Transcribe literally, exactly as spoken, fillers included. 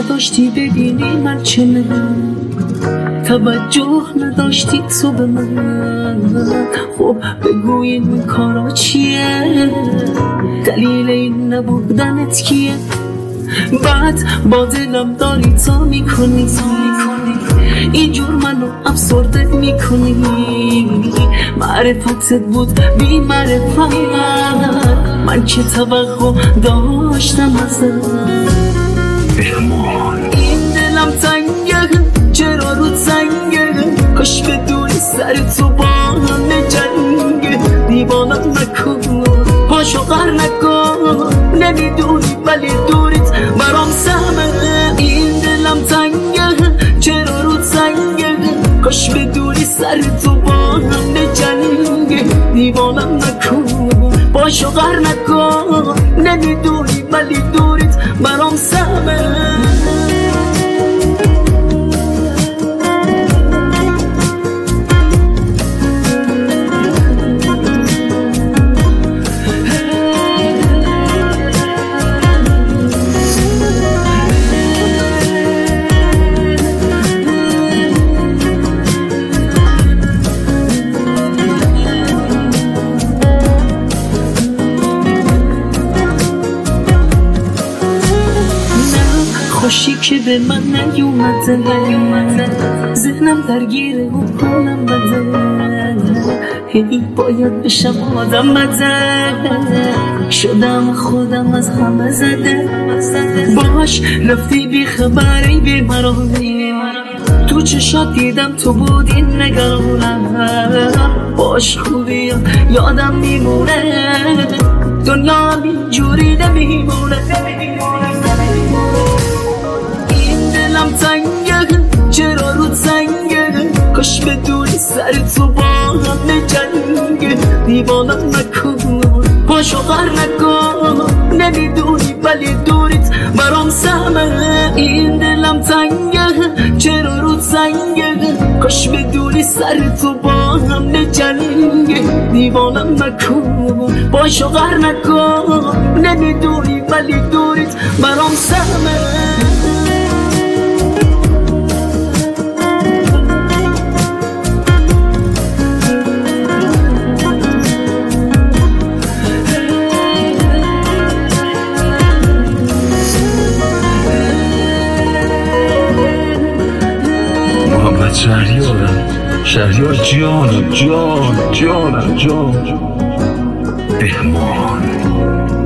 نداشتی ببینی من چنم، توجه نداشتی تو به من. خب بگو این کارا چیه؟ دلیل این نبودنت کیه؟ بعد با دلم داری تا میکنی اینجور منو افسرده میکنی. معرفتت بود بی معرفت، من که توقع داشتم ازت. این دلم تنگه، چرا رو تنگه؟ کاش بدونی سر تو با همه جنگه. دیوانم نکن، پاشو غر نکن، نمیدونی ولی دوریت برام سهمه. این دلم تنگه، چرا رو تنگه؟ کاش بدونی سر تو با همه جنگه. دیوانم نکن، پاشو غر نکن، نمیدونی ولی دوریت برام سهمه. خوشی که به من نیومده، ذهنم درگیره و حالم بده. هی باید بشم آدم بده، شدم خودم از همه زده. باش رفتی بی خبری بی مرام، تو چشات دیدم تو بودی نگرانم. باش خوبی یادم میمونه، دنیا اینجوری نمیمونه. دلم تنگه، چرا رو تنگه؟ کاش بدونی سر تو با همه جنگه. دیوانم نکن، پاشو غر نکن، نمیدونی ولی دوریت برام سهمه. این دلم تنگه، چرا رو تنگه؟ کاش بدونی سر تو با همه جنگه. دیوانم نکن، پاشو غر نکن، نمیدونی ولی دوریت برام سهمه. شهریارم، شهریار جانم، جان جانم جان بهمان.